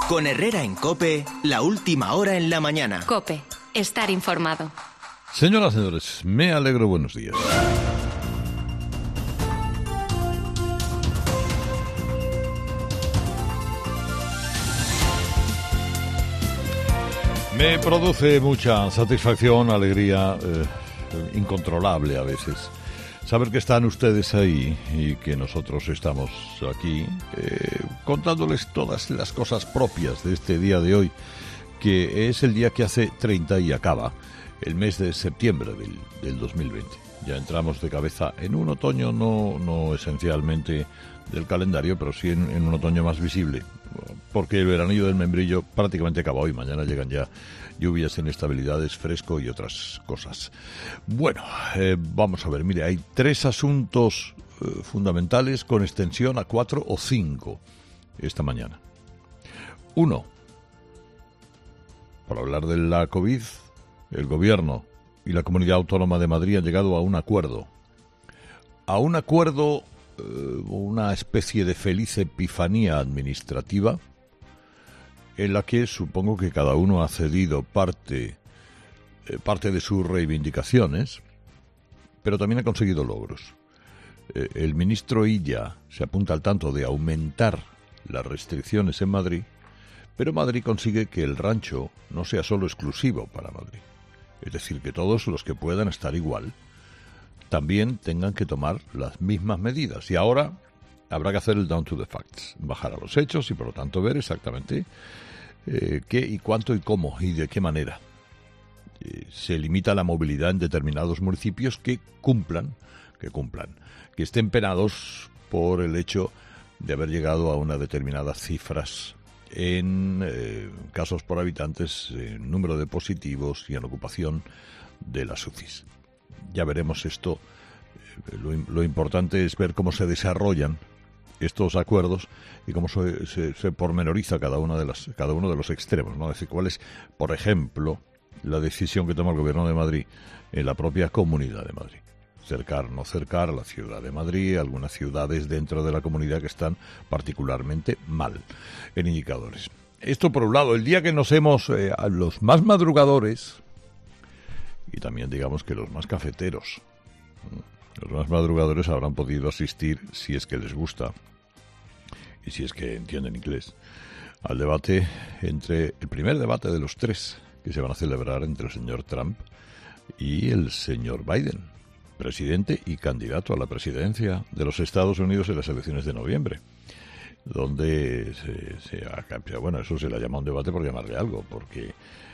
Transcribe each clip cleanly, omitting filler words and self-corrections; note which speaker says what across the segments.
Speaker 1: Con Herrera en COPE, la última hora en la mañana.
Speaker 2: COPE, estar informado.
Speaker 3: Señoras y señores, me alegro, buenos días. Me produce mucha satisfacción, alegría incontrolable a veces, saber que están ustedes ahí y que nosotros estamos aquí contándoles todas las cosas propias de este día de hoy, que es el día que hace 30 y acaba el mes de septiembre del 2020. Ya entramos de cabeza en un otoño no esencialmente del calendario, pero sí en un otoño más visible, porque el veranillo del membrillo prácticamente acaba hoy. Mañana llegan ya lluvias, inestabilidades, fresco y otras cosas. Bueno, vamos a ver, mire, hay 3 asuntos fundamentales con extensión a 4 o 5 esta mañana. 1, para hablar de la COVID, el Gobierno y la Comunidad Autónoma de Madrid han llegado a un acuerdo. Una especie de feliz epifanía administrativa en la que supongo que cada uno ha cedido parte de sus reivindicaciones, pero también ha conseguido logros. El ministro Illa se apunta al tanto de aumentar las restricciones en Madrid, pero Madrid consigue que el rancho no sea solo exclusivo para Madrid. Es decir, que todos los que puedan estar igual también tengan que tomar las mismas medidas. Y ahora habrá que hacer el down to the facts, bajar a los hechos y por lo tanto ver exactamente qué y cuánto y cómo y de qué manera se limita la movilidad en determinados municipios que estén penados por el hecho de haber llegado a unas determinadas cifras en casos por habitantes, en número de positivos y en ocupación de las UCIs. Ya veremos esto. Lo importante es ver cómo se desarrollan estos acuerdos y cómo se pormenoriza cada uno de los extremos, ¿no? Es decir, cuál es, por ejemplo, la decisión que toma el Gobierno de Madrid en la propia Comunidad de Madrid. Cercar, no cercar a la Ciudad de Madrid, algunas ciudades dentro de la comunidad que están particularmente mal en indicadores. Esto por un lado. El día que nos hemos, a los más madrugadores, y también digamos que los más cafeteros, los más madrugadores habrán podido asistir, si es que les gusta y si es que entienden inglés, al debate el primer debate de los 3 que se van a celebrar entre el señor Trump y el señor Biden, presidente y candidato a la presidencia de los Estados Unidos en las elecciones de noviembre, donde bueno, eso se le llama un debate por llamarle algo, porque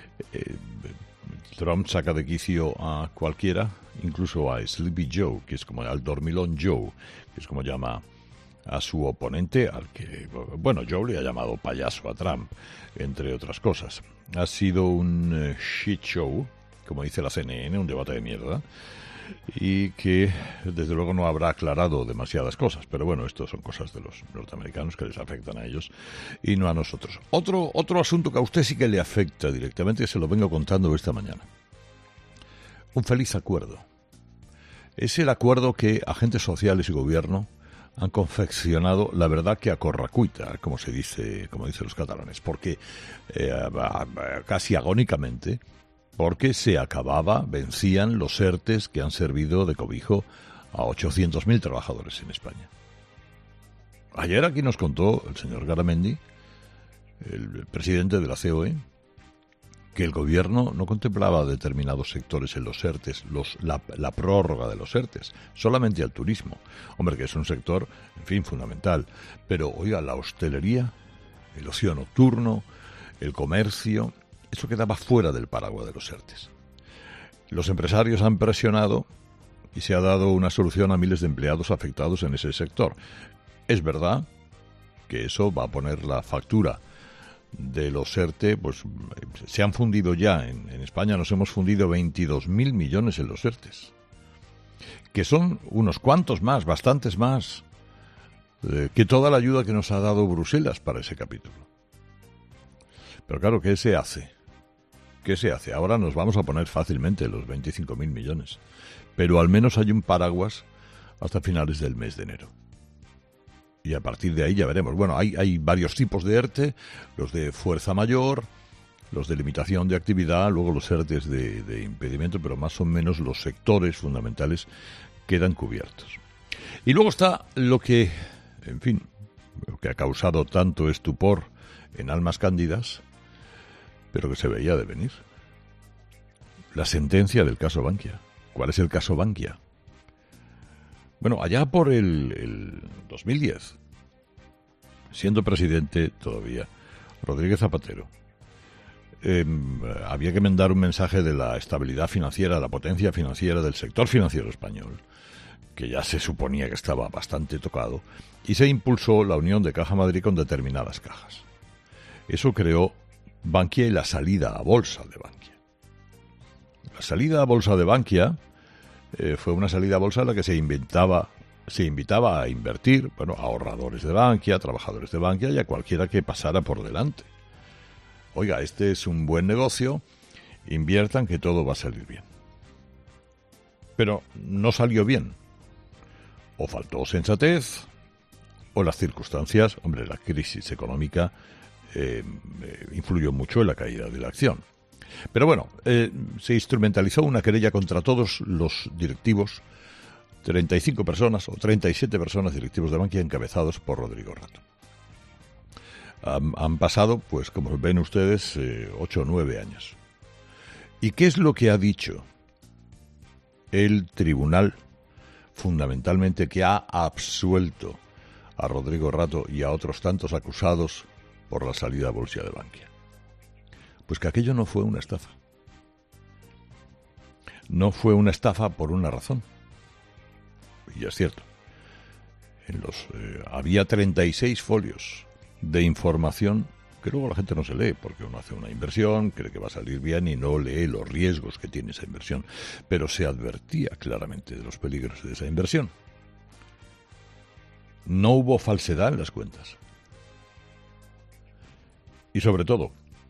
Speaker 3: Trump saca de quicio a cualquiera, incluso a Sleepy Joe, que es como al dormilón Joe, que es como llama a su oponente, al que, bueno, Joe le ha llamado payaso a Trump, entre otras cosas. Ha sido un shit show, como dice la CNN, un debate de mierda, y que desde luego no habrá aclarado demasiadas cosas, pero bueno, esto son cosas de los norteamericanos que les afectan a ellos y no a nosotros. Otro asunto que a usted sí que le afecta directamente, se lo vengo contando esta mañana. Un feliz acuerdo. Es el acuerdo que agentes sociales y gobierno han confeccionado, la verdad que a corracuita, como dicen los catalanes, porque casi agónicamente, porque vencían los ERTEs que han servido de cobijo a 800.000 trabajadores en España. Ayer aquí nos contó el señor Garamendi, el presidente de la COE, que el gobierno no contemplaba determinados sectores en los ERTEs, la prórroga de los ERTEs, solamente al turismo. Hombre, que es un sector, en fin, fundamental. Pero, oiga, la hostelería, el ocio nocturno, el comercio, eso quedaba fuera del paraguas de los ERTEs. Los empresarios han presionado y se ha dado una solución a miles de empleados afectados en ese sector. Es verdad que eso va a poner la factura de los ERTE, pues se han fundido ya, en España nos hemos fundido 22.000 millones en los ERTEs, que son unos cuantos más, bastantes más, que toda la ayuda que nos ha dado Bruselas para ese capítulo. Pero claro, ¿qué se hace? Ahora nos vamos a poner fácilmente los 25.000 millones, pero al menos hay un paraguas hasta finales del mes de enero. Y a partir de ahí ya veremos. Bueno, hay varios tipos de ERTE, los de fuerza mayor, los de limitación de actividad, luego los ERTEs de impedimento, pero más o menos los sectores fundamentales quedan cubiertos. Y luego está lo que, en fin, lo que ha causado tanto estupor en almas cándidas, pero que se veía de venir. La sentencia del caso Bankia. ¿Cuál es el caso Bankia? Bueno, allá por el 2010, siendo presidente todavía Rodríguez Zapatero, había que mandar un mensaje de la estabilidad financiera, la potencia financiera del sector financiero español, que ya se suponía que estaba bastante tocado, y se impulsó la unión de Caja Madrid con determinadas cajas. Eso creó Bankia y la salida a bolsa de Bankia. La salida a bolsa de Bankia fue una salida a bolsa en la que se invitaba a invertir, bueno, a ahorradores de Bankia, a trabajadores de Bankia y a cualquiera que pasara por delante. Oiga, este es un buen negocio, inviertan que todo va a salir bien. Pero no salió bien. O faltó sensatez, o las circunstancias, hombre, la crisis económica influyó mucho en la caída de la acción. Pero bueno, se instrumentalizó una querella contra todos los directivos, 35 personas o 37 personas directivos de Bankia encabezados por Rodrigo Rato. Han pasado, pues como ven ustedes, 8 o 9 años. ¿Y qué es lo que ha dicho el tribunal, fundamentalmente, que ha absuelto a Rodrigo Rato y a otros tantos acusados por la salida a bolsa de Bankia? Pues que aquello no fue una estafa. No fue una estafa por una razón. Y es cierto. Había 36 folios de información que luego la gente no se lee, porque uno hace una inversión, cree que va a salir bien y no lee los riesgos que tiene esa inversión. Pero se advertía claramente de los peligros de esa inversión. No hubo falsedad en las cuentas. Y sobre todo,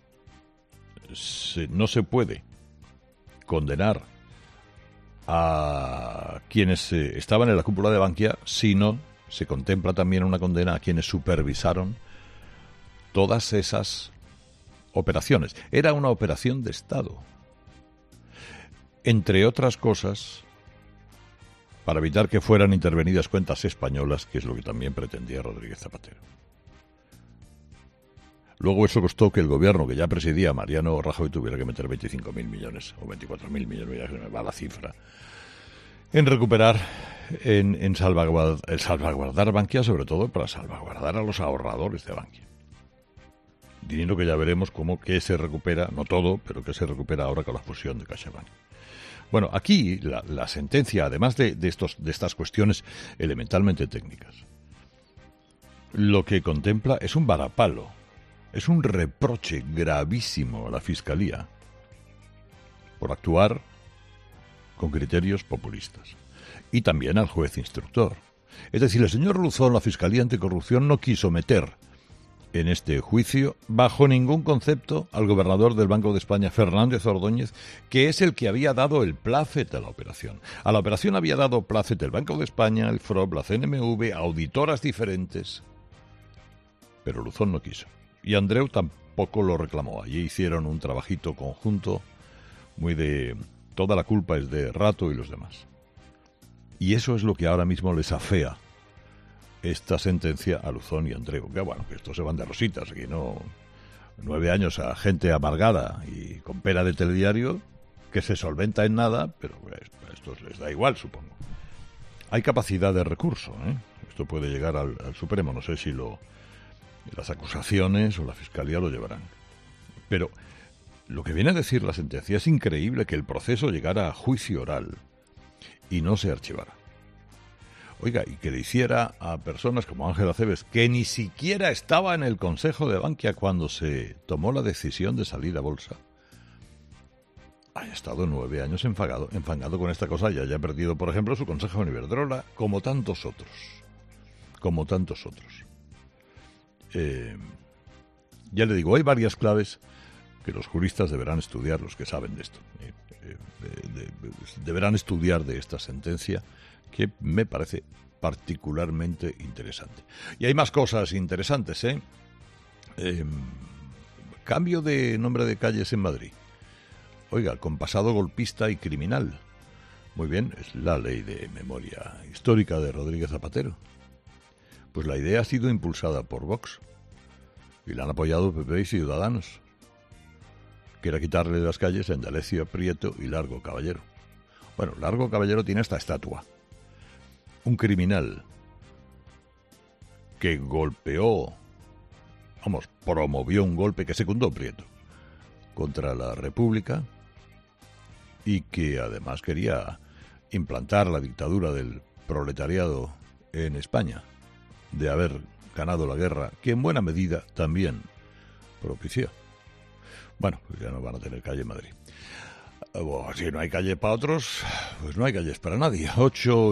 Speaker 3: no se puede condenar a quienes estaban en la cúpula de Bankia, sino se contempla también una condena a quienes supervisaron todas esas operaciones. Era una operación de Estado. Entre otras cosas, para evitar que fueran intervenidas cuentas españolas, que es lo que también pretendía Rodríguez Zapatero. Luego eso costó que el gobierno que ya presidía Mariano Rajoy tuviera que meter 25.000 millones o 24.000 millones, ya se me va la cifra, en recuperar, en salvaguardar Bankia, sobre todo para salvaguardar a los ahorradores de Bankia. Dinero que ya veremos que se recupera, no todo, pero que se recupera ahora con la fusión de CaixaBank. Bueno, aquí la sentencia, además de estas cuestiones elementalmente técnicas, lo que contempla es un varapalo. Es un reproche gravísimo a la Fiscalía por actuar con criterios populistas. Y también al juez instructor. Es decir, el señor Luzón, la Fiscalía Anticorrupción, no quiso meter en este juicio, bajo ningún concepto, al gobernador del Banco de España, Fernández Ordóñez, que es el que había dado el plácet a la operación. A la operación había dado plácet el Banco de España, el FROB, la CNMV, auditoras diferentes. Pero Luzón no quiso. Y Andreu tampoco lo reclamó. Allí hicieron un trabajito conjunto, muy de... Toda la culpa es de Rato y los demás. Y eso es lo que ahora mismo les afea esta sentencia a Luzón y Andreu. Que bueno, que estos se van de rositas, aquí no... 9 años a gente amargada y con pena de telediario, que se solventa en nada, pero a estos les da igual, supongo. Hay capacidad de recurso, ¿eh? Esto puede llegar al Supremo, no sé si las acusaciones o la Fiscalía lo llevarán. Pero lo que viene a decir la sentencia es increíble, que el proceso llegara a juicio oral y no se archivara. Oiga, y que le hiciera a personas como Ángel Acebes, que ni siquiera estaba en el Consejo de Bankia cuando se tomó la decisión de salir a bolsa, haya estado 9 años enfangado con esta cosa y haya perdido, por ejemplo, su consejo en Iberdrola, como tantos otros. Ya le digo, hay varias claves que los juristas deberán estudiar, los que saben de esto. Deberán estudiar de esta sentencia, que me parece particularmente interesante. Y hay más cosas interesantes, ¿eh? Cambio de nombre de calles en Madrid. Oiga, con pasado golpista y criminal. Muy bien, es la ley de memoria histórica de Rodríguez Zapatero. Pues la idea ha sido impulsada por Vox y la han apoyado PP y Ciudadanos, que era quitarle las calles a Indalecio Prieto y Largo Caballero. Bueno, Largo Caballero tiene esta estatua. Un criminal que promovió un golpe que secundó Prieto contra la República y que además quería implantar la dictadura del proletariado en España, de haber ganado la guerra, que en buena medida también propició. Bueno, pues ya no van a tener calle en Madrid. Si no hay calle para otros, pues no hay calles para nadie. 8